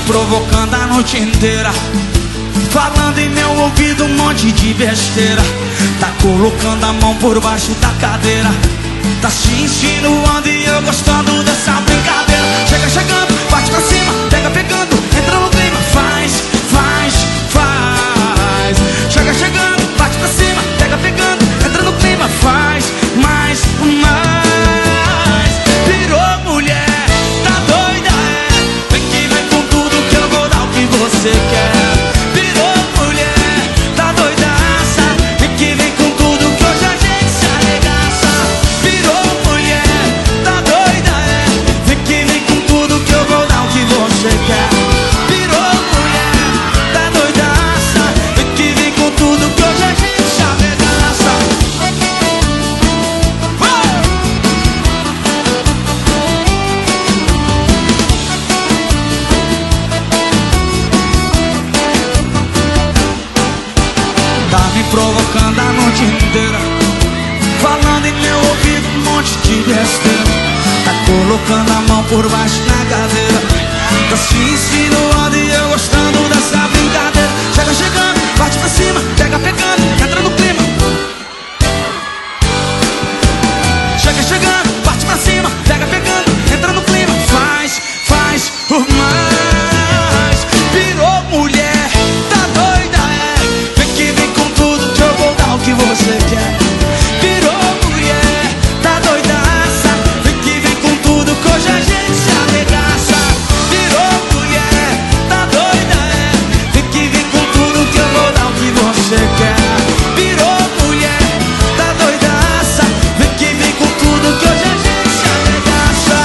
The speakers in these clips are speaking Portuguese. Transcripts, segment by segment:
provocando a noite inteira, falando em meu ouvido um monte de besteira. Tá colocando a mão por baixo da cadeira, tá se insinuando e eu gostando dessa brincadeira. Chega chegando, bate pra cima, pega pegando, entra no clima, faz, faz, faz. Chega chegando, bate pra cima, pega pegando, entra no clima, faz, mais, mais. Virou mulher, tá doida, é? Vem que vem com tudo que eu vou dar o que você quer. Virou mulher, tá doidaça, vem que vem com tudo que hoje a gente se arregaça. Virou mulher, tá doida, é? Vem que vem com tudo que eu vou dar o que você quer. Virou mulher, tá doidaça, vem que vem com tudo que hoje a gente se arregaça. Tá me provocando a noite inteira, falando em meu ouvido um monte de besteira. Tá colocando a mão por baixo na cadeira, tá se insinuando e eu gostando dessa brincadeira. Chega chegando, bate pra cima, pega pegando, entra no clima. Chega chegando, bate pra cima, pega pegando, entra no clima. Faz, faz, por mais. Virou mulher, tá doida, é? Vem que vem com tudo que eu vou dar o que você quer. Virou mulher, tá doidaça, vem que vem com tudo que hoje a gente se arregaça. Virou mulher, tá doida, é? Vem que vem com tudo que eu vou dar o que você quer. Virou mulher, tá doidaça, vem que vem com tudo que hoje a gente se arregaça.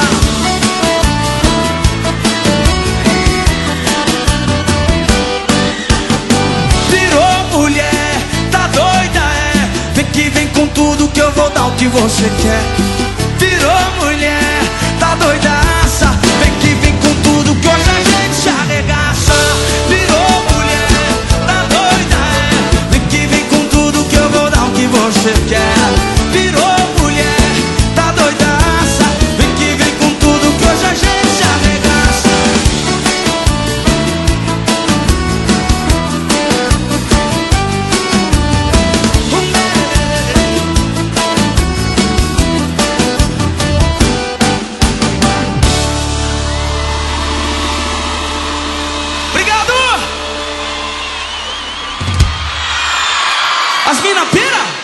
Virou mulher, tá doida, é? Vem que vem com tudo que eu vou dar o que você quer. Virou mulher, tá doidaça, vem que vem com tudo que hoje a gente se arregaça. Virou mulher, tá doida, é? Vem que vem com tudo que eu vou dar o que você quer. Virou mulher, tá doidaça, vem que vem com tudo que hoje a gente se arregaça. Obrigado! As mina pira?